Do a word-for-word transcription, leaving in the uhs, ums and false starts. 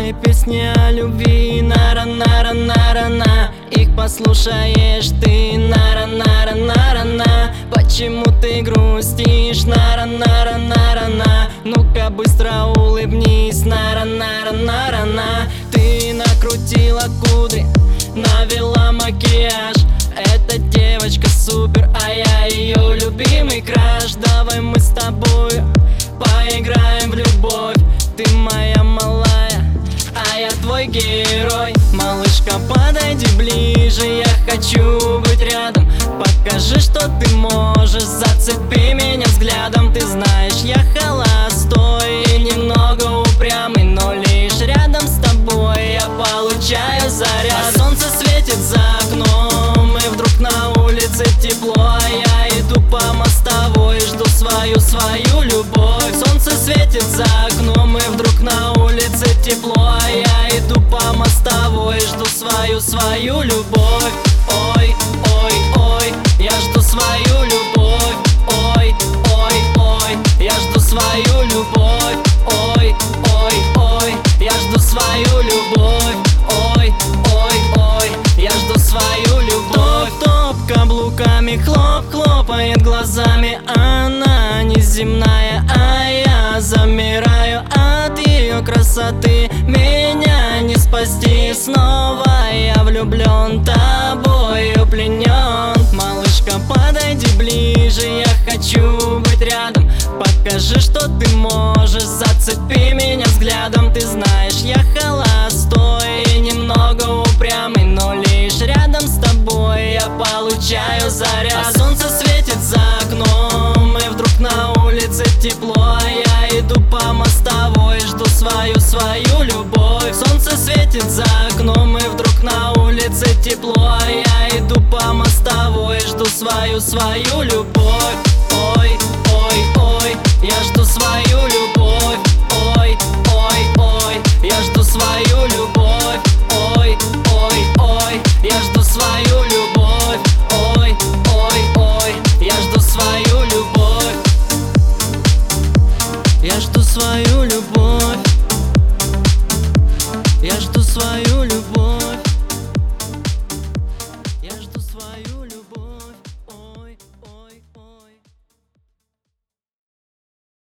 мои песни о любви. Нара-нара-нара-на, их послушаешь ты. Нара-нара-нара-на, почему ты грустишь? Нара-нара-нара-на, ну-ка быстро улыбнись. Нара-нара-нара-на, ты накрутила кудри, навела макияж. Эта девочка супер, а я ее любимый краш. Давай мы с тобой поиграем в любовь. Ты моя малая, а я твой герой. Малышка, подойди ближе, я хочу быть рядом. Покажи, что ты можешь, зацепи меня взглядом. Ты знаешь, я холостой и немного упрямый, но лишь рядом с тобой я получаю заряд. А солнце светит за окном, и вдруг на улице тепло, а я иду по мостовой, жду свою, свою любовь. Солнце светит за окном, и вдруг на улице тепло, а я иду по мостовой, жду свою, свою любовь. Ой, ой, ой, я жду свою любовь. Ой, ой, ой, я жду свою любовь. Ой, ой, ой, я жду свою любовь. Ой, ой, ой, я жду свою любовь. Топ, каблуками хлоп, хлопает глазами. Она неземная, а я замираю от ее красоты. Меня не спасти снова, я влюблен, тобою пленен. Малышка, подойди ближе, я хочу быть рядом. Покажи, что ты можешь, зацепи меня взглядом. Ты знаешь, я холостой и немного упрямый, но лишь рядом с тобой я получаю заряд. А солнце светит за окном, и вдруг на улице тепло, а я иду по мостовой, жду свою, свою любовь. Солнце светит за окном, и вдруг на улице тепло, а я иду по мостовой, жду свою, свою любовь. Ой, ой, ой, я жду свою любовь. Ой, ой, ой, я жду свою любовь. Ой, ой, ой, я жду свою любовь. Ой, ой, ой, я жду свою любовь. Я жду свою любовь.